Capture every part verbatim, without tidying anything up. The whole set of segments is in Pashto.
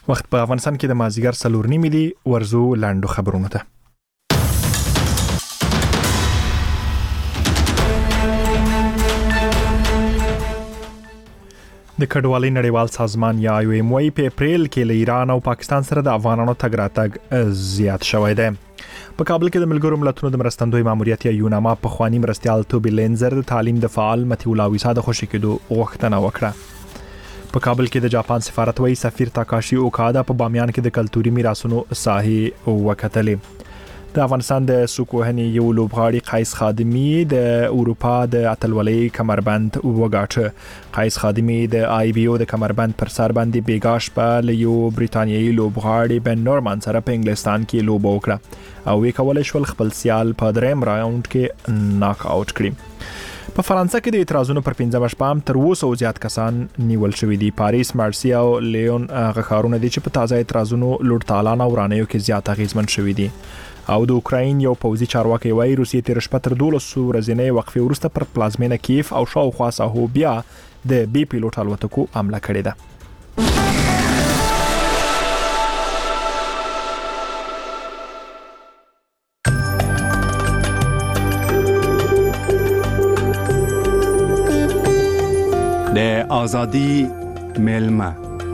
وخت په افغانستان کې د مازیګر څلور نیمې دي. ورزو لاندو خبرونه ته. د کډوالۍ نړیوال سازمان یا آی او ایم وايي په اپریل کې له ایران او پاکستان سره د افغانانو تګ راتګ زیات شوی دی. په کابل کې د ملګرو ملتونو د مرستندوی ماموریت یا یوناما په خواني مرستيال توبي لینزر د تعلیم د فعال متي الله ویسا د خوشی کېدو غوښتنه وکړه. په کابل کې د جاپان سفارت وایي سفیر تاکاشي اوکادا په بامیان کې د کلتوري میراثونو ساحې وکتلې. د افغانستان د سوکوهني یو لوبغاړي قیس خادمي د اروپا د اتلولۍ کمربند وګاټه. قیس خادمي د آی بي او د کمربند پر سر باندې بیګاش په یو بریتانیایي لوبغاړي بن نورمان سره په انګلستان کې لوب وکړه او وی کولای شو خپل سیال په دریم راوند کې ناک آوټ کړي. په فرانسه کې د اعتراضونو پر پنځمه شپه هم تر اوسه زیات کسان نیول شوي دي. پاریس، مارسی او لیون غخارونه دي چې په تازه اعتراضونو لوټ تالان او ورانیو کې زیات اغیزمن شوي دي. او د اوکراین یو پوځي چارواکي وایي روسیې تیر شپه تر دولس ورځې وقفې وروسته پر پلازمینه کیف او شاوخوا ساحو بیا د بي پیلوټ الوتکو حمله کړې ده. د ازادي ملما.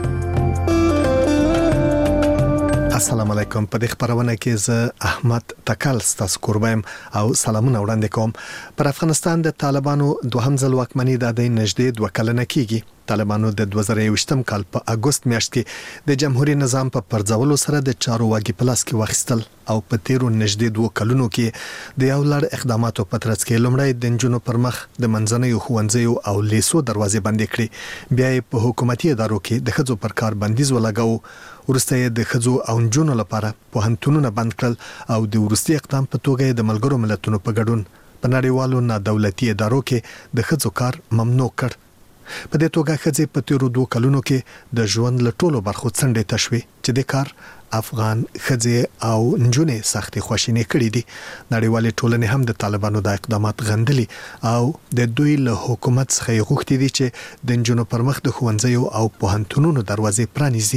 السلام علیکم. په دې خبرونه کې زه احمد تکل ستاسو قربایم او سلامونه وړاندې کوم. پر افغانستان د طالبانو دوهم ځل واکمنۍ د دې نږدې دوه کلنه کېږي. طالبانو د دوه زره یوویشتم کال په اگست میاشت کې د جمهوریت نظام په پرځولو سره د چارو واګي پلاس کې واخیستل او په تیرو نږدې دوه کلونو کې د یو لړ اقداماتو په ترڅ کې لومړی د جنونو پر مخ د منځنیو ښوونځیو او لیسو دروازې بندې کړې. بیا یې په حکومتي ادارو کې د ښځو پر کار بندیز ولګاو. ورسته یې د ښځو او جنونو لپاره پوهنتونونه بند کړل او د ورستي اقدام په توګه د ملګرو ملتونو په ګډون په نړیوالو نادولتي ادارو کې د ښځو کار ممنوع کړ. په دې توګه ښځې په تیرو دوه کلونو کې د ژوند له ټولو برخو څنډې ته شوې چې د کار افغان ښځې او نجونې سختې خواشینې کړې دي. نړیوالې ټولنې هم د طالبانو د اقدامات غندلي او د دوی له حکومت څخه غوښتي دي چې د نجونو پر مخ د ښوونځیو او پوهنتونونو دروازې پرانیزي.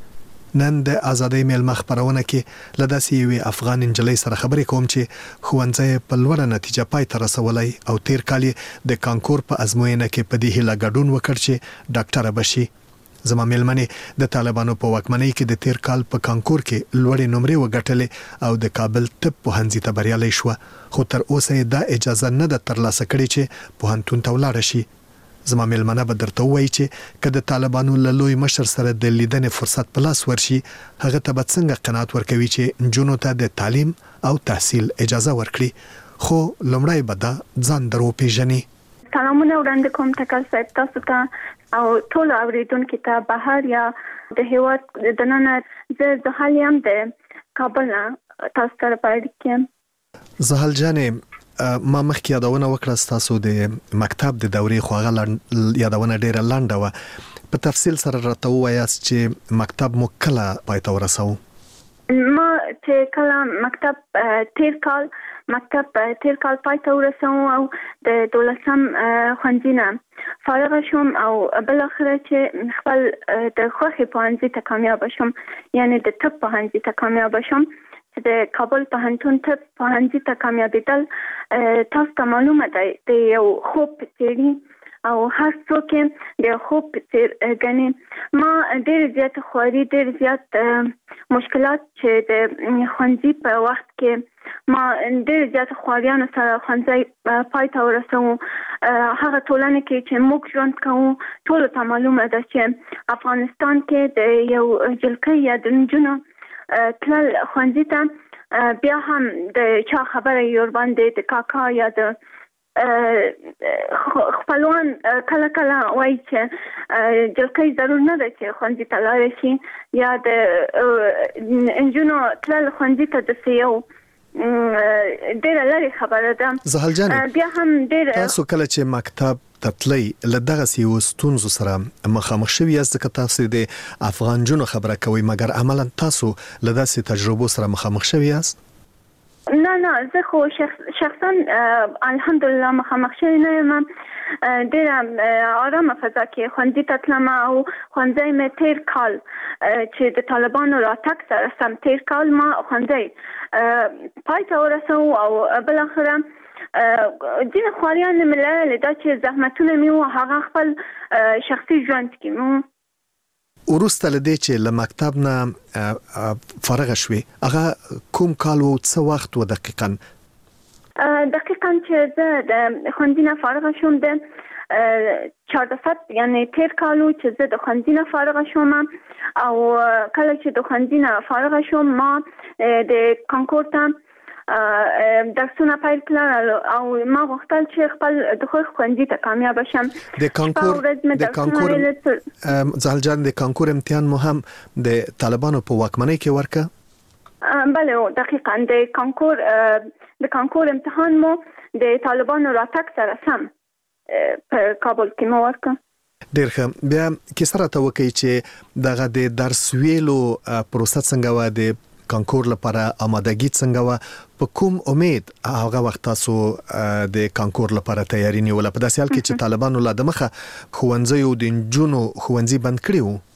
نن د ازادۍ ملما خبرونه کې لداسي یو افغان انجلۍ سره خبرې کوم چې ښوونځی په لوړه نتیجه پای ته رسولای او تیر کال د کانکور په ازموینه کې په دې هیله ګډون وکړ چې ډاکټره بشي. زما ملمنې د طالبانو په واکمنۍ کې د تیر کال په کانکور کې لوړې نمرې وګټلې او د کابل طب پوهنځي ته بریالۍ شو، خو تر اوسه دا اجازه نه ده ترلاسه کړې چې پوهنتون ته ولاړ شي. زما ملمنه به درته وایي چې که د طالبانو له لوی مشر سره د لیدنې فرصت په لاس ورشي هغه ته به څنګه قناعت ورکوي چې نجونو ته د تعلیم او تحصیل اجازه ورکړي. خو لومړی به دا ځان درو پیژني. سلامونه وړاندې کوم تکل صاحب تاسو ته او ټول اوریدونکو ته بهر یا د هیواد د نن زه د حالیم د کابل تاسو ته پاتې. زهل جانې ما مخکې یادونه وکړه ستاسو د مکتب د دورې خواغه یادونه ډیره لنډه وه. په تفصیل سره راته ووایاست چې مکتب مو کله پای ته ورساوه؟ ما چې کله مکتب تیر کال مکتب تیر کال پای ته ورساوه او د دولسم ښوونځي نه فارغ شوم او بل اخره چې خپل د خوښې پوهنځي ته کامیاب شوم، یعنی د طب پوهنځي ته کامیاب شوم. د کابل پوهنتون طب پوهنځي ته کامیابیدل تاسو ته معلومه ده د یو خوب څیړي او هر څوک د خوب څیر غني. ما ډېر زیات خواري ډېر زیات مشکلات چې د ښوونځي په وخت کې ما ډېر زیات خواریانو سره ښوونځي پای ته ورسوم. هغه ټولنه کې چې موږ ژوند کوو ټول ته معلومه ده چې افغانستان کې د یو جلکۍ یا د نجونو تلل ښوونځي ته بیا هم د چا خبره یې ورباندې د کاکا یا د خپلوان کله کله وایي چې جلکۍ ضرور نه ده چې ښوونځي ته لاړ شي یا د نجونو تلل ښوونځي ته داسې یو ډېره لرې خبره ده. زهل جانې بیا هم ډېر تاسو کله چې مکتب تطلی له دغه سیو ستونزو سره مخامخ شوی یاست که تاسو د افغان جنو خبره کوي مګر عملا تاسو له داسې تجربو سره مخامخ شوی یاست؟ نه نه زه خو شخص شخصا الحمدلله مخامخ شوی نه یم. ډېره آرامه فضا کې ښوونځي ته تلم او ښوونځی مې تېر کال چې د طالبانو راتګ سره سم تېر کال ما ښوونځی پای ته ورسوو او بالاخره ځینې خواریان مې لرلې دا چې زحمتونه مې وو هغه خپل شخصي ژوند کې مو وروسته له دې چې له مکتب نه فارغه شوې هغه کوم کال و څه وخت و دقیقاً دقیقاً چې زه د ښوونځي نه فارغه شوم د چهارده فت یعنی تېر کال و چې زه د ښوونځي نه فارغه شوم او کله چې د ښوونځي نه فارغه شوم ما د کانکور ته درسونه پیل کړل او ما غوښتل چې خپل د خو ښوونځي ته کامیاب شم. د کانکور د کانکور زهل جان د کانکور امتحان مو هم د طالبانو په واکمنۍ کې ورکه؟ بله دقیقاً د کانکور د کانکور امتحان مو د طالبانو راتګ سره سم په کابل کې مو ورکه. ډېر ښه. بیا کیسه راته وکړئ چې دغه د درس ویلو پروسه څنګه وه، د کانکور لپاره آمادګي څنګه وه، په کوم امید هغه وخت تاسو د کانکور لپاره تیاری نیوله په داسې حال کې چې طالبانو لا د مخه ښوونځیو د نجونو ښوونځي بند کړي وو؟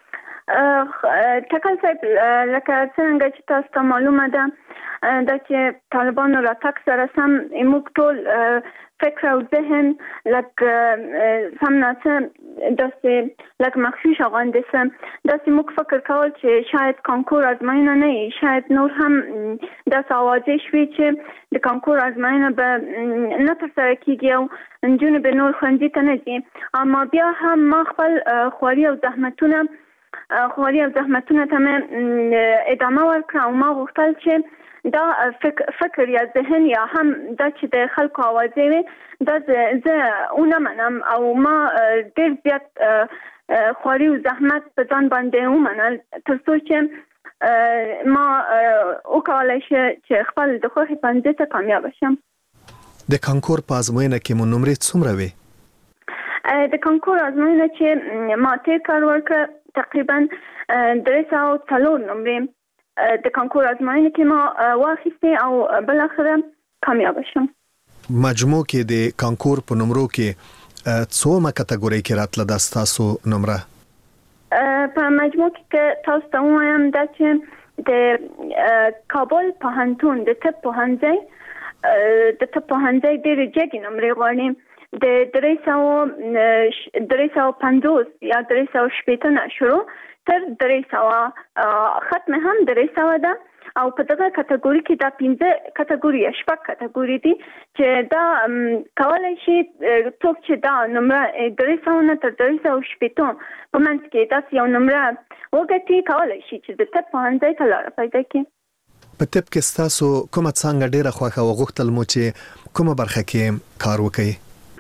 ټکل صاحب لکه څنګه چې تاسو ته معلومه ده دا چې طالبانو راتګ سره سم موږ ټول فکر او ذهن لکه سم ناسه داسې لکه مخفي شغانده سم داسې موږ فکر کول چې شاید کانکور ازموینه نه وي، شاید نور هم داسې اوازې شوي چې د کانکور ازموینه به نه ترسره کیږي او نجونې به نور ښوونځي ته نه ځي. اما بیا هم ما خپل خواري او زحمتونه خواري او زحمتونه ته مې ادامه ورکړه او ما غوښتل چې دا فکر, فکر یا ذهن یا هم دا چې د خلکو اوازې وي دا زه اونه منم او ما ډېر زیات خواري او زحمت په ځان باندې ومنل تر څو چې ما وکولای شم چې خپل د خوښې ښوونځي ته کامیاب شم. د کانکور په ازموینه کې مو نمرې څومره وې؟ د کانکور ازموینه چې ما تېر کال ورکړه تقریبا درې سوه څلور نمرې د کانکور ازموینه کې ما واخیستې او بالاخره کامیاب شم. مجموع کې د کانکور په نمرو کې څومره کټګورۍ کې راتله دا ستاسو نمره؟ په مجموع کې تاسو ته ووایم دا چې د کابل پوهنتون د طب پوهنځی د طب پوهنځی ډېرې جګې نمرې غواړي د درې سوه درې سوه پنځوس یا درې سوه شپېته نه شروع تر درې سوه ختم هم درې سوه ده او په دغه کټګوري کې دا پنځه کټګوري یا شپږ کټګوري دي چې دا کولای شي څوک چې دا نمره درې سوه نه تر درې سوه شپېته په منځ کې داسې یو نمره وګټي کولای شي چې د طب پوهنځي ته لاره پیدا کړي. په طب کې ستاسو کومه څانګه ډېره خوښه او غوښتل مو چې کومه برخه کې کار وکړئ؟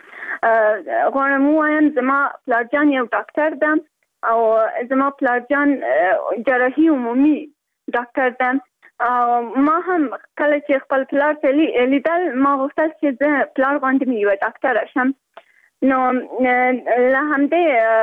غواړم ووایم زما پلارجان یو ډاکټر ده او زما پلارجان جراحي عمومي ډاکټر ده. ما هم کله چې خپل پلار ته لیدل ما غوښتل چې زه پلار غوندې مې یوه ډاکټره شم. نو له همدې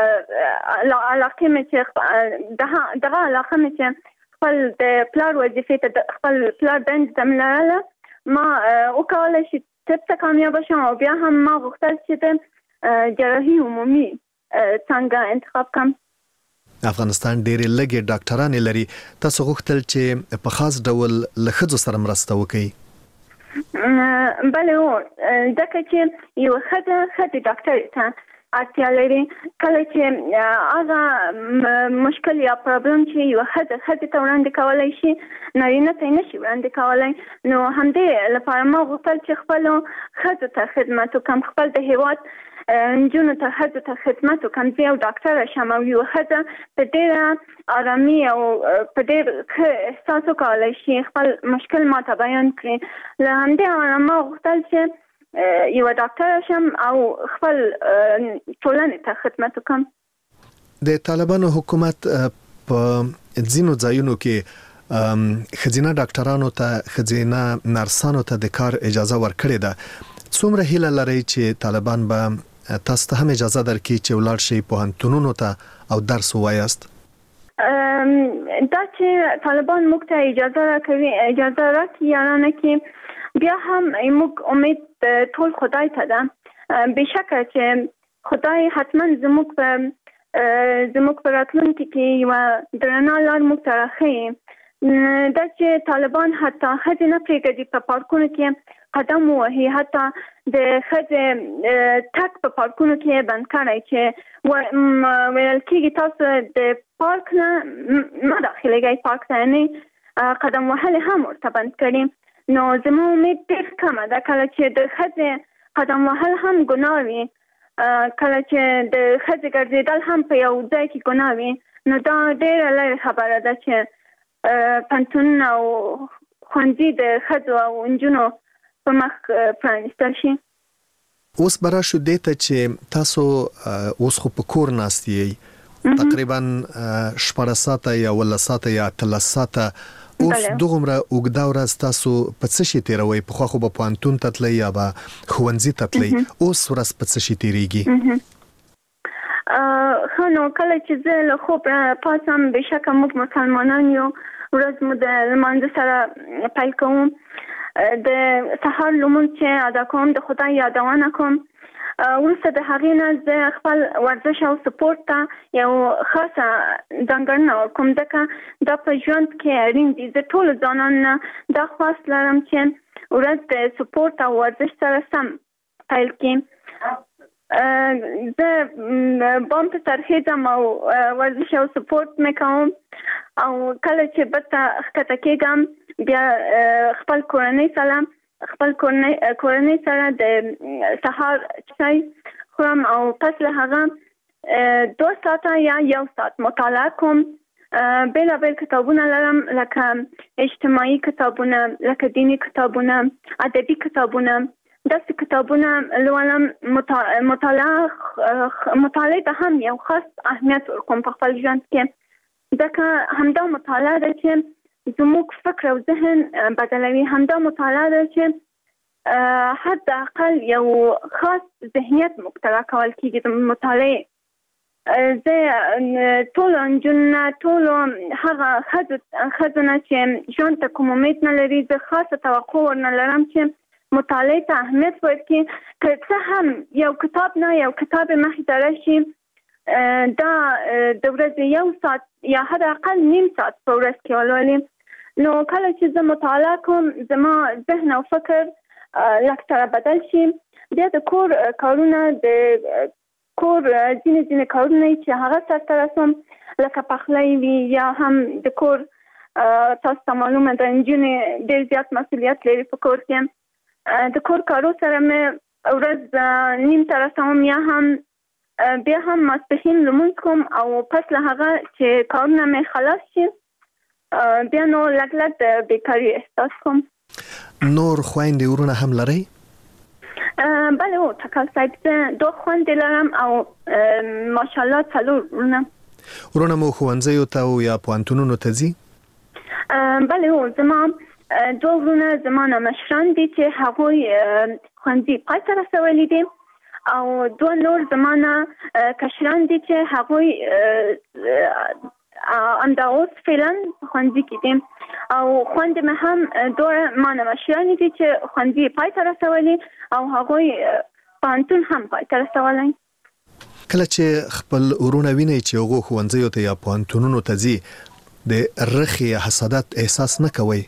علاقې مې چې دغه علاقه مې چې خپل د پلار وظیفې ته خپل پلار دندې ته مې لرله ما وکولی شي طب ته کامیابه شم او بیا هم ما غوښتل چې د جراحي عمومي څانګه انتخاب کړم. افغانستان ډېرې لږې ډاکټرانې لري، تاسو غوښتل چې په خاص ډول له ښځو سره مرسته وکړئ؟ بله هو ځکه چې یوه ښځه ښځې ډاکټرې ته اړتیا لري. کله چې هغه مشکل یا پرابلم چې یوه ښځه ښځې ته وړاندې کولی شي نارینه ته یې نشي وړاندې کولی، نو همدې لپاره ما غوښتل چې خپلو ښځو ته خدمت وکړم، خپل د هېواد نجونو ته ښځو ته خدمت وکړم، زه یو ډاکټره شم او یوه ښځه په ډېره ارامي او په ډېر ښه احساس وکولی شي خپل مشکل ماته بیان کړي. له همدې امله ما غوښتل چې یوه ډاکټره شم او خپل ټولنې ته خدمت وکړم. د طالبانو حکومت په ځینو ځایونو کې ښځینه ډاکټرانو ته ښځینه نرسانو ته د کار اجازه ورکړې ده. څومره هیله لرئ چې طالبان به تاسو ته هم اجازه درکړي چې ولاړ شئ پوهنتونونو ته او درس ووایاست؟ دا چې طالبان موږ ته اجازه راکوي اجازه راکړي یارانه کې بیا هم موږ امید ټول خدای ته ده بشکه چې خدای حتما زموږ په زموږ په راتلونکي کې یوه درنه لار موږ ته راښیي دا چې طالبان حتی ښځې نه پرېږدي په پارکونو کې قدم ووهي حتی د ښځې تګ په پارکونو کې بند کړی چې ویل کېږي تاسو د پارک نه مه داخلېږئ پارک ته یعنې قدم وهل هم ورته بند کړي نو زما امید ډېر کمه ده کله چې د ښځې قدم وهل هم ګناه وي کله چې د ښځې ګرځېدل هم په یو ځای کې ګناه وي نو دا ډېره لرې خبره ده چې پوهنتونونه او ښوونځي د ښځو او نجونو په مخ پرانیستل شي. اوس به راشو دې ته چې تاسو اوس خو په کور ناست یې تقریبا شپږ ساعته یا اووه ساعته یا اتلس ساعته اوس دومره اوږده ورځ تاسو په څه شي تیروئ؟ پخوا خو به پوهنتون ته تلئ یا به ښوونځي ته تلئ، اوس ورځ په څه شي تیریږي؟ ښه نو کله چې زه له خوبه پاڅم بېشکه موږ مسلمانان یو ورځ مو د لمانځه سره پیل کوم د سهار لمونځ چې ادا کوم د خدای یادونه کوم وروسته د هغې نه زه خپل ورزش او سپورت ته یو خاصه ځانګړنه ورکوم ځکه دا په ژوند کې اړین دي. زه ټولو ځوانانو نه دا خواست لرم چې ورځ د سپورت او ورزش سره سم پیل کړي. زه بام ته ترخیځم او ورزش او سپورت مې کوم او کله چې بېرته ښکته کېږم بیا خپل کورنۍ سره خپل کورنۍ سره د سهار چای خورم او پس له هغه دو ساعته یا یو ساعت مطالعه کوم. بېلابېل کتابونه لرم لکه اجتماعي کتابونه، لکه دیني کتابونه، ادبي کتابونه، داسې کتابونه لولم. مطالعه مطالعه ته هم یو خاص اهمیت ورکوم په خپل ژوند کې ځکه همدا مطالعه ده چې زموږ فکر او ذهن بدلوي. همدا مطالعه ده چې حد اقل یو خاص ذهنیت موږ ته راکول کېږي د مطالعې. زه ټولو نجونو ټولو هغه ښځو نه چې ژوند ته کوم امید نه لري زه خاصه توقع ورنه لرم چې مطالعې ته اهمیت ورکړي. که څه هم یو کتاب نه یو کتاب مخې ته راشي دا د ورځې یو ساعت یا حد اقل نیم ساعت په ورځ کې ولولي. نو کله چې زه مطالعه کوم زما ذهن او فکر لږ سره بدل شي. بیا د کور کارونه د کور ځینې ځینې کارونه چې هغه سرته رسوم لکه پخلی وي یا هم د کور تاسو ته معلومه ده نجونې ډېر زیات مسؤلیت لري په کور کې. د کور کارو سره مې ورځ نیم ته رسوم یا هم بیا هم ماسپښین لمونځ کوم او پس له هغه چې کارونه مې خلاص شي بیا نو لږ لږ د بیکاري احساس کوم. نور خویندې ورونه هم لرئ؟ بله او تکل صاحب زه دو خویندې لرم او ماشاءالله څلور ورونه. ورونه مو ښوونځیو ته او یا پوهنتونونو ته ځي؟ بله او زما دو ورونه زما نه مشران دي چې هغوی ښوونځي پای ته رسولي دي او دو نور زما نه کشران دي چې هغوی همدا اوس فعلا ښوونځي کې دي او خویندې مې هم دوه ما نه مشرانې دي چې ښوونځي پای ته رسولي او هغوی پوهنتون هم پای ته رسولی. کله چې خپل ورونه وینئ چې هغوی ښوونځیو ته یا پوهنتونونو ته ځي د رخې یا حسادت احساس نه کوئ؟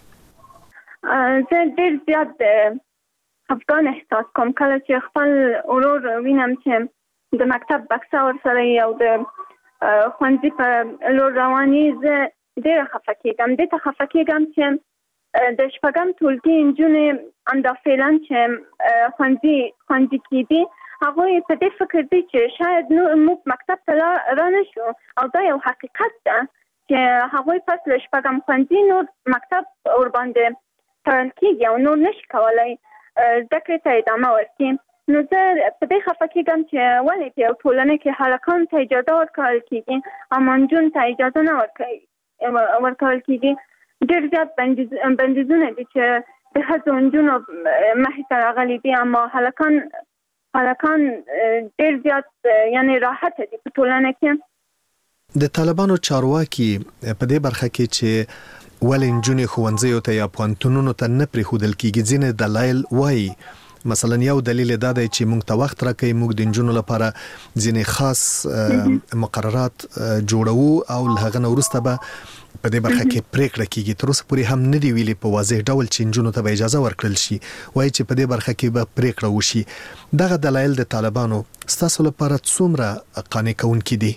زه ډېر زیات د خفګان احساس کوم کله چې خپل ورور وینم چې د مکتب بکسه ورسره او د ښوونځي په لور رواني زه ډېره خفه کېږم. دې ته خفه کېږم چې د شپږم ټولګي نجونې همدا فعلا چې ښوونځي ښوونځي کې دي هغوی په دې فکر دي چې شاید موږ مکتب ته را نه شو او دا یو حقیقت ده چې هغوی پس له شپږم ښوونځي نور مکتب ورباندې تړل کېږي او نور نشي کولی زده کړې ته ادامه ورکړي. نو زه په دې خفه کېږم چې ولې په یو ټولنه کې هلکانو ته اجازه ورکول کېږي اما نجونو ته اجازه نه ورکول کېږي. ډېر زیات بندیزونه دي چې د ښځو نجونو مخې ته راغلي دي اما هلکان هلکان ډېر زیات یعنې راحته دي په ټولنه کې. د طالبانو چارواکي په دې برخه کې چې ولې نجونې ښوونځیو ته یا پوهنتونونو ته نه پرېښودل کېږي ځینې دلایل وایي. مثلا یو دلیل دا دی چې موږ ته وخت راکوي، موږ د نجونو لپاره ځینې خاص مقررات جوړوو او له هغه نه وروسته به په دې برخه کې پریکړه کیږي. تر اوسه پورې هم نه دی ویلي په واضح ډول چې نجونو ته به اجازه ورکړل شي، وایي چې په دې برخه کې به پریکړه وشي. دغه دلایل د طالبانو ستاسو لپاره څومره قانع کوونکي دي؟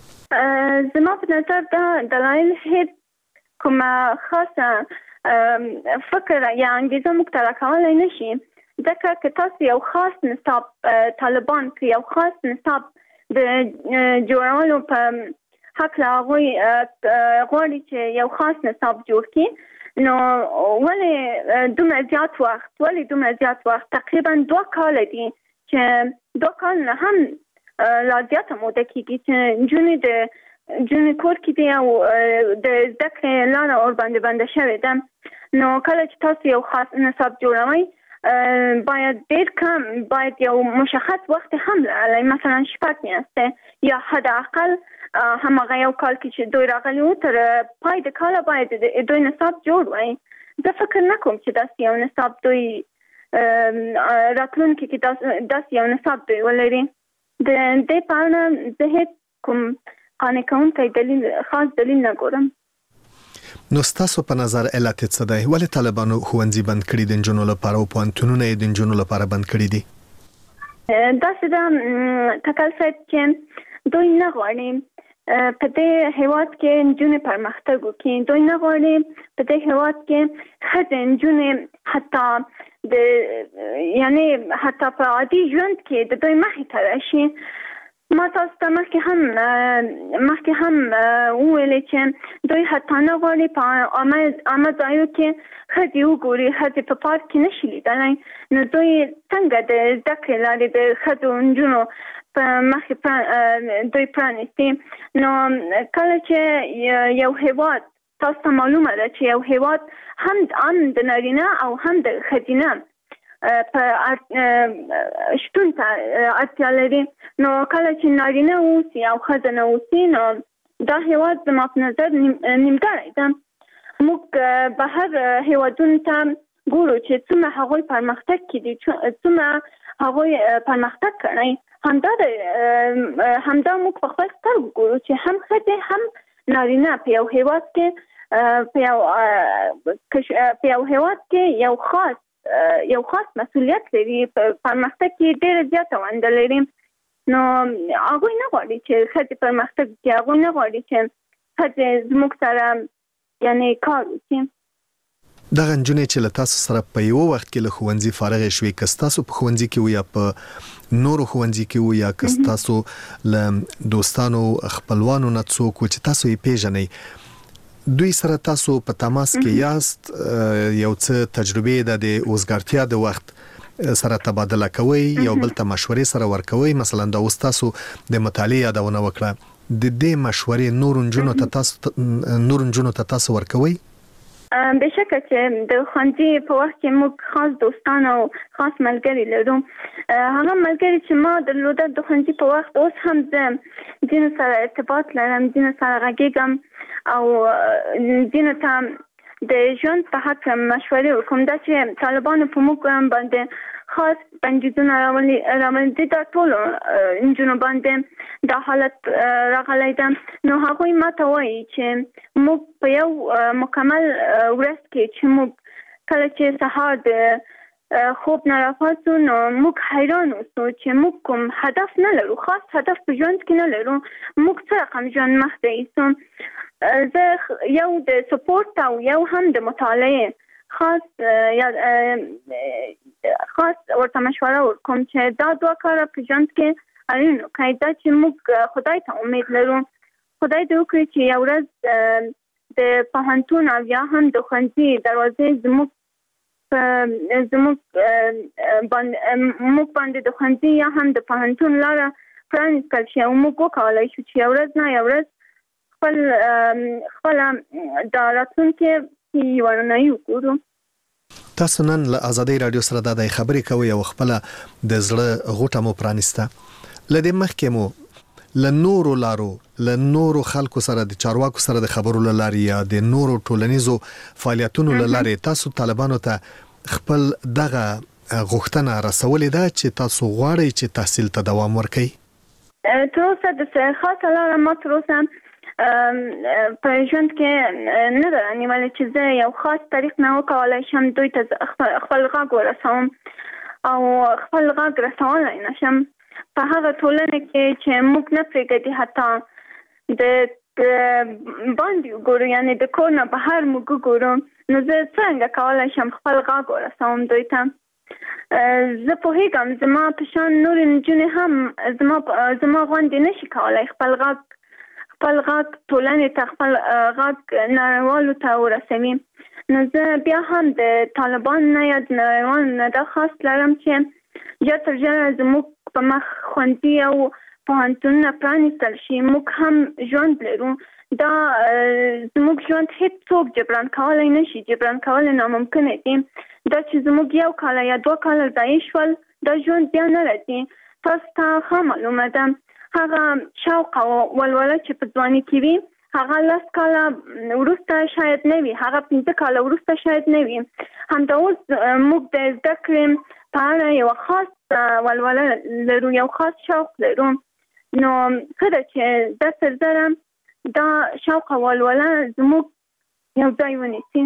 زما په نظر دا دلایل هیڅ کومه خاصه فکر یا انګیزه موږ ته راکولی نه شي، ځکه که تاسو یو خاص نصاب طالبان که یو خاص نصاب د جوړولو په حق له هغوی غواړي چې یو خاص نصاب جوړ کړي، نو ولې دومره زیات وخت ولې دومره زیات وخت تقریبا دوه کاله دي چې دوه کال نه هم لا زیاته موده کېږي چې نجونې د نجونې کور کې دي او د زده کړې لاره ورباندې بنده شوې ده. نو کله چې تاسو یو خاص نصاب جوړوئ باید ډېر کم باید یو مشخص وخت هم لرلی، مثلا شپږ میاشتې یا حد اقل هماغه یو کال کې چې دوی راغلي وو تر پای د کاله باید دوی نصاب جوړ وای. زه فکر نه کوم چې داسې یو نصاب دوی راتلونکي کې داسې یو نصاب دوی ولري. د دې په اړه زه هېڅ کوم قانع کوونکی دلیل خاص دلیل نه ګورم. نو ستاسو په نظر علت څه دی؟ ولې طالبانو ښوونځي بند کړي د نجونو لپاره او پوهنتونونه یې د نجونو لپاره بند کړي دي؟ داسې ده تکل صاحب چې دوی نه غواړي په دې هېواد کې نجونې پرمختګ وکړي، دوی نه غواړي په دې هېواد کې ښځې نجونې حتی د یعنی حتی په عادي ژوند کې د دوی مخې ته راشي. ما تاسو ته مخکې هم مخکې هم وویلې چې دوی حتی نه غواړي په عامه ځایو کې ښځې وګوري، ښځې په پارک کې نشي لیدلی. نو دوی څنګه د زده کړې لارې د ښځو نجونو په مخې دوی پرانیستي؟ نو کله چې یو هېواد تاسو ته معلومه ده چې یو هېواد هم هم د نارینه او هم د ښځینه په شتون ته اړتیا لري، نو کله چې نارینه اوسي او ښځه نه اوسي نو دا هېواد زما په نظر نیمګړی ده. موږ بهر هېوادونو ته ګورو چې څومره هغوی پرمختګ کړي، څومره هغوی پرمختګ کړی، همدا همدا موږ په خپل سترګو ګورو چې هم ښځې هم نارینه په یو هېواد کې په یو په یو هېواد کې یو خاص یو خاص مسؤلیت لري، په پرمختګ کې ډېره زیاته ونډه لري. نو هغوی نه غواړي چې ښځې پرمختګ وکړي، هغوی نه غواړي چې ښځې زموږ سره یعنې کار وکړي. دغه نجونې چې له تاسو سره په یو وخت کې له ښوونځي فارغې شوې، که ستاسو په ښوونځي کې وو یا په نورو ښوونځي کې وو یا که ستاسو له دوستانو خپلوانو نه څوک و چې تاسو یې پیژنئ، دوی سره تاسو په تماس کې یاست، یو څه تجربې د اوزګارتیا د وخت سره تبادله کوي، یو بل ته مشورې سره ورکوي؟ مثلا دا اوس تاسو د مطالعې یادونه وکړه، د دې مشورې نور نجونو ته تاسو نور نجونو ته تاسو ورکوي؟ بشکه چې د ښوونځي په وخت کې موږ خاص دوستان او خاص ملګري لرو. هغه ملګري چې ما درلوده د ښوونځي په وخت اوس هم زه ځینو سره ارتباط لرم، ځینو سره غږیږم او ځینو ته د ژوند په حق مشورې ورکوم. دا چې طالبانو په موږ باندې خاص بندیزونه راولي راولي دا ټولو نجونو باندې دا حالت راغلی ده. نو هغوی ما ته وایي چې موږ په یو مکمل ورځ کې چې موږ کله چې سهار د خوب نه راپاڅو نو موږ حیران اوسو چې موږ کوم هدف نه لرو، خاص هدف په ژوند کې نه لرو، موږ څه رقم ژوند مخته ایسو. زه یو د سپورت او یو هم د مطالعې خاص یا خاص ورته مشوره ورکوم چې دا دوه کاره په ژوند کې اړین وکړئ. دا چې موږ خدای ته امید لرو، خدای دې وکړي چې یو ورځ د پوهنتون او یا هم د ښوونځي دروازې زموږ زموږ موږ باندې د ښوونځي یا هم د پوهنتون لاره پرانیستل شي او موږ وکولی شو چې یو ورځ نه یو ورځ خپل خپله د راتلونکي یوه رڼایي وګورو. تاسو نن له ازادۍ راډیو سره دا د خبرې کوئ او خپله د زړه غوټه مو پرانیسته. له دې مخکې مو ل نورو لارو ل نورو خلکو سره د چارواکو سره د خبرو لاري یا د نورو ټولنیزو فعالیتونو لاري تاسو طالبانو ته خپل دغه غوښتنه رسولې ده چې تاسو غواړئ چې تحصیل ته دوام ورکړئ؟ تر اوسه د خاصه لاره ما تر اوسه په ژوند کې نه ده نیولې چې زه یو خاص طریق نه وکولای شم دوی ته خپل غږ ورسوم او خپل غږ رسولای نشم په هغه ټولنه کې چې موږ نه پرېږدي حتی د باندې ګورو یعنی د کور نه بهر موږ ګورو نو زه څنګه کولی شم خپل غږ ورسوم دوی ته. زه پوهېږم زما په شان نورې نجونې هم زما زما غوندې نشي کولی خپل غږ خپل غږ ټولنې ته خپل غږ نړیوالو ته ورسوي. نو زه بیا هم د طالبان نه یا د نړیوالو نه دا خاص لرم چې ژر تر ژره زموږ په مخ ښوونځي او پوهنتونونه پرانیستل شي. موږ هم ژوند لرو، دا زموږ ژوند هیڅوک جبران کولی نشي، جبران کول ناممکنه دي. دا چې زموږ یو کاله یا دوه کاله ضایع شول دا ژوند بیا نه راځي. تاسو ته ښه معلومه ده هغه شوق او ولوله چې په ځواني کې وي هغه لس کاله وروسته شاید نه وي، هغه پنځه کاله وروسته شاید نه وي. همدا اوس موږ د زده کړې په اړه یو خاص ولوله لرو، یو خاص شوق لرو. نو ښه ده چې دا تر زره دا شوق او ولوله زموږ یو ځای ونیسي.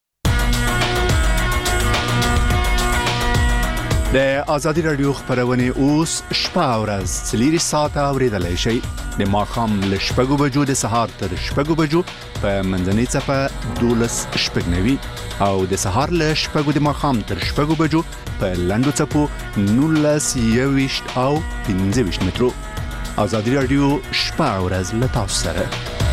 د آزادي رادیو خبرونه اوس شپه او ورځ څلور ساعته اوریدلای شئ. د ماښام له شپږو بجو د سهار تر شپږو بجو په منځنۍ څپه دولس شپږ نوي او د سهار له شپږو د ماښام تر شپږو بجو په لنډو څپو نولس یوویشت او پنځه ویشت مترو. آزادي رادیو شپه او ورځ له تاسو سره.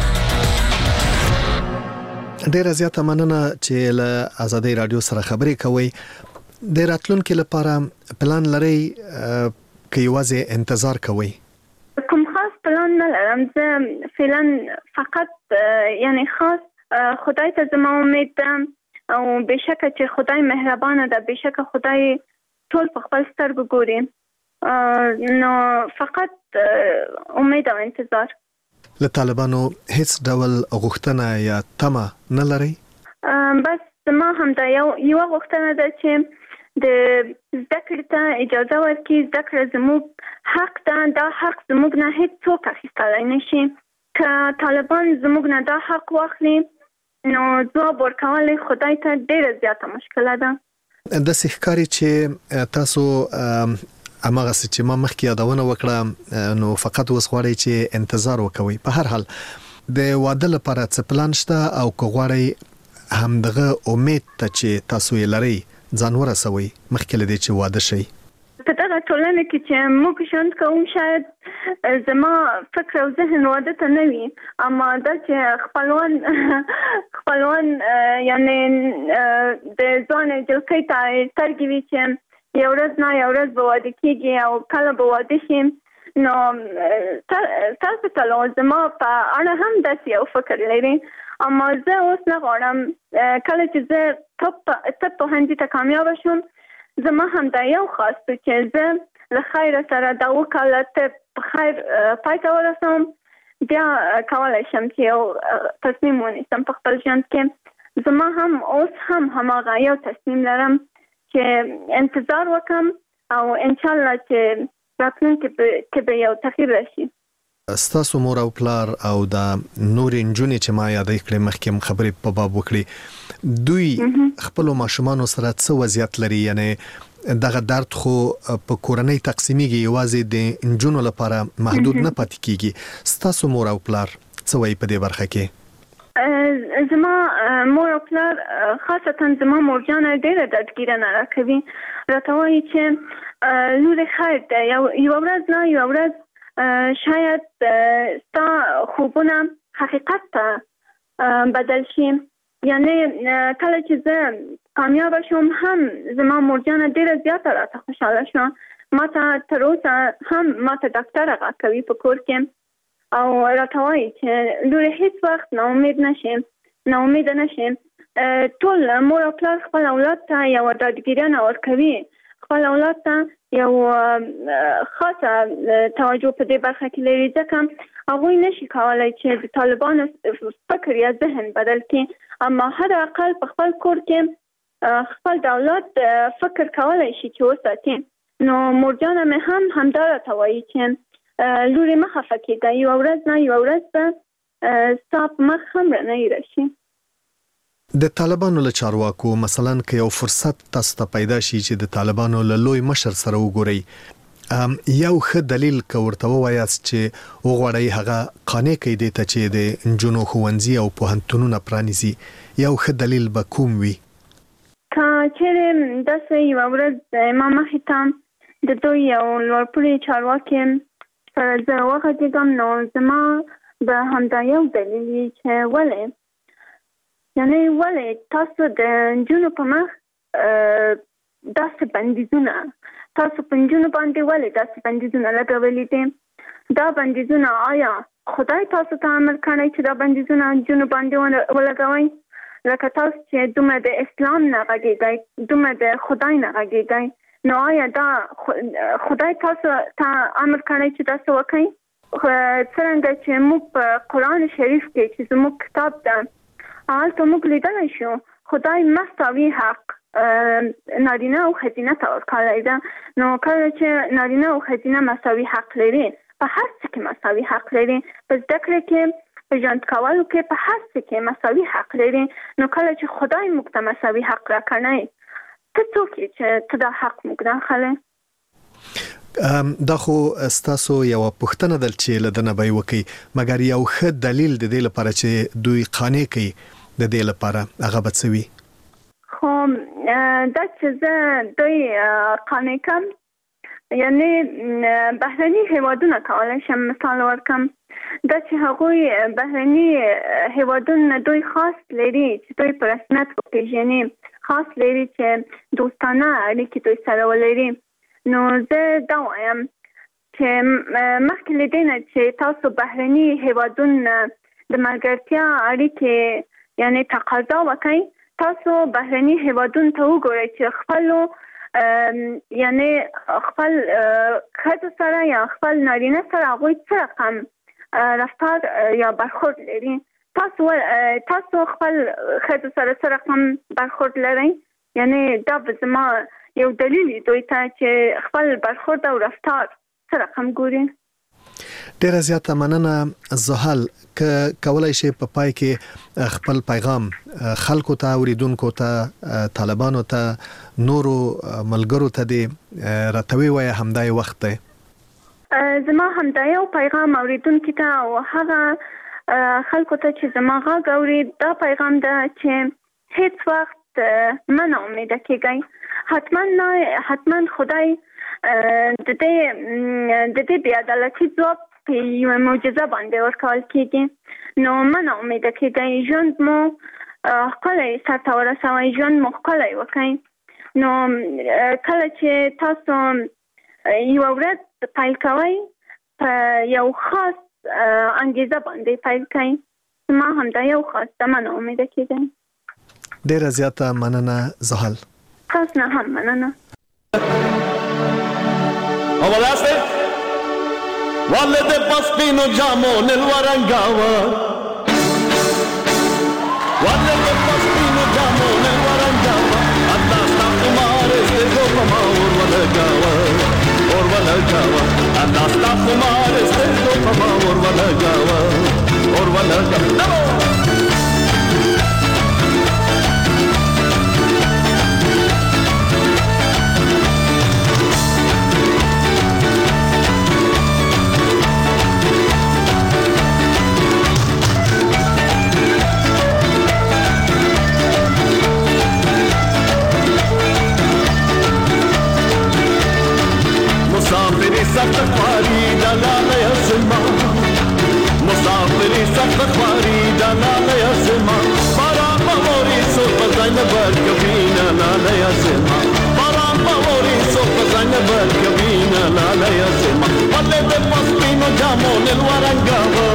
ډیره زیاته مننه چې له آزادي رادیو سره خبرې کوي. د راتلونکو لپاره پلان لري که یوازې انتظار کوي؟ کوم خاص پلان نه لرم. زه فعلا فقط یعنی خاص خدای ته زما امید ده او بشکه چې خدای مهربانه ده، بشکه خدای ټول په خپل سترګو ګوري. نو فقط امید او انتظار. له طالبانو هیڅ ډول غوښتنه یا تمه نه لري؟ بس زما هم دا یو یو غوښتنه ده چې د زده کړې ته اجازه ورکړي. زده کړه زموږ حق ده، دا حق زموږ نه هیڅوک اخیستلی نشي. که طالبان زموږ نه دا حق واخلي نو ځواب ورکول خدای ته ډیره زیاته مشکله ده. داسې ښکاري چې تاسو هماغسې چې ما مخکې یادونه وکړه نو فقط اوس غواړئ چې انتظار وکوئ. په هر حال د واده لپاره څه پلان شته او که غواړئ همدغه امید ته چې تاسو یې لرئ ځان ورسوئ مخکې له دې چې واده شئ؟ په دغه ټولنه کې چې موږ ژوند کوو شاید زما فکر او ذهن واده ته نه وي، اما دا چې خپلوان خپلوان یعنی د ځوانې جلکۍ ته سترګې وي چې یو ورځ نه یو ورځ به واده کېږي او کله به واده شي. نو تاسو ته زما په اړه هم داسې یو فکر لري، اما زه اوس نه غواړم کله چې زه طب پوهنځي ته کامیابه شوم زما هم دا یو خاص و چې زه له خیره سره دا اوه کاله طب په خیر پای ته ورسوم، بیا کولی شم چې یو تصمیم ونیسم په خپل ژوند کې. زما هم اوس هم هماغه یو تصمیم لرم چې انتظار وکم او انشاءالله چې راتلونکي کې به یو تغییر راشي. ستاسو مور او پلار او د نورې نجونې چې ما یادې کړې مخکې هم خبرې په باب وکړي، دوی خپلو ماشومانو سره څه وضعیت لري؟ یعنې دغه درد خو په کورنۍ تقسیمیږي، یوازې د نجونو لپاره محدود نه پاتې کیږي. ستاسو مور او پلار څه وایي په دې برخه کې؟ زما مور او پلار خاصتا زما مورجانه ډېره دردګیره نه راکوي، راته وایي چې لورې خیر ده، یوه ورځ نه یوه ورځ شاید ستا خوبونه حقیقت ته بدل شي. یعنی کله چې زه کامیابه شوم هم زما مورجانه ډېره زیاته راته خوشحاله شوه. ما ته تر اوسه هم ما ته ډاکټره غږ کوي په کور کې او راته وایي چې لورې هیڅ وخت ناامید نشې ناامیده نشې. ټول مور او پلار خپل اولاد ته یوه ډاډګیرنه ورکوي، خپل اولاد ته یو خاصه توجه په دې برخه کې لري، ځکه هغوی نشي کولای چې د طالبانو فکر یا ذهن بدل کړي، اما حد اقل په خپل کور کې خپل دولت فکر کولای شي چې وساتي. نو مورجانه مې هم همدا راته وایي چې لورې مه خفه کېږه، یوه ورځ نه یوه ورځ به ستا په مخ هم رڼۍ راشي. د طالبانو له چارواکو مثلا که یو فرصت تاسو ته پیدا شي چې د طالبانو له لوی مشر سره وګورئ، یو ښه دلیل که ورته ووایاست چې وغواړئ هغه قانع کړئ دې ته چې د نجونو ښوونځي او پوهنتونونه پرانیزي، یو ښه دلیل به کوم وي؟ که چیرې داسې یوه ورځ ما مخې ته د دوی یو لوړپوړي چارواکي سره زه وغږېږم، نو زما به همدا یو دلیل وي چې ولې یعنی ولې تاسو د نجونو په مخ داسې بندیزونه تاسو په نجونو باندې ولې داسې بندیزونه لګولي دي؟ دا بندیزونه آیا خدای تاسو ته امر کړی چې دا بندیزونه نجونو باندې ولګوئ؟ لکه تاسو چې دومره د اسلام نه غږېږئ، دومره د خدای نه غږېږئ، نو آیا دا خدای تاسو ته امر کړی چې تاسو وکړئ؟ څرنګه چې موږ په قرآن شریف کې چې زموږ کتاب ده هلته موږ لیدلی شو خدای مساوي حق نارینه او ښځینه ته ورکړی ده. نو کله چې نارینه او ښځینه مساوي حق لري، په هر څه کې مساوي حق لري، په زده کړې کې، په ژوند کولو کې، په هر څه کې مساوي حق لري، نو کله چې خدای موږ ته مساوي حق راکړی، ته څوک یې چې ته دا حق موږ نه اخلې؟ دا خو ستاسو یو پوښتنه ده چې له دنه به وکي، مګر یو ښه دلیل د دې لپاره چې دوی قانع کوي د دې لپاره هغه به څه وي؟ خو دا چې زه دوی قانع کم، یعنی بهرني هیوادونه کولی شم مثال ورکم، دا چې هغوی بهرني هیوادونه دوی خاص لري چې دوی په رسمیت وپېژني، خاص لري چې دوستانه اړیکې دوی سره ولري. نو زه دا وایم چې مخکې له دې نه چې تاسو بهرني هیوادونه د ملګرتیا اړیکې یعنې تقاضا وکړئ، تاسو بهرني هیوادونو ته وګورئ چې خپلو یعنې خپل ښځو سره یا خپل نارینه سره هغوی څه رقم رفتار یا برخورد لري. تاسو تاسو خپل ښځو سره څه رقم برخورد لرئ؟ یعنې دا به زما یو دلیل دوی ته چې خپل برخورد او رفتار څه رقم ګوري. ډیره زیاته مننه زحل، که کولای شي په پای کې خپل پیغام خلکو ته، اوریدونکو ته، طالبانو ته، نورو ملګرو ته دې راته ووایه، همدا یې وخت دی. زما همدا یو پیغام اوریدونکو ته او هغه خلکو ته چې زما غږ اوري، دا پیغام ده چې هیڅ وخت مه ناامیده کېږئ. حتما نه حتما خدای د دې د دې بې عدالتي ځواب په یوه معجزه باندې ورکول کېږي. نو مه ناامیده کېږئ، ژوند مو ښکلی سرته ورسوئ، ژوند مو ښکلی وکړئ. نو کله چې تاسو یوه ورځ پیل کوئ، په یو خاص انګیزه باندې پیل کوئ. ما همدا یو خاص ده، مه ناامیده کېږئ. ډیره زیاته مننه زحل. تاسو نه هم مننه. Avalaste Valle de Paspino Giamo nel Warangava Valle de Paspino Giamo nel Warangava Adda sta fumare ste dopo ma orvala gava Orvala gava Adda sta fumare ste dopo ma orvala gava Orvala gava مسافری سخت خواری دلال یزما مسافری سخت خواری دلال یزما بارا بوری سو پزاین بر کبینا لال یزما بارا بوری سو پزاین بر کبینا لال یزما وله de Paspino Giamo nel Warangava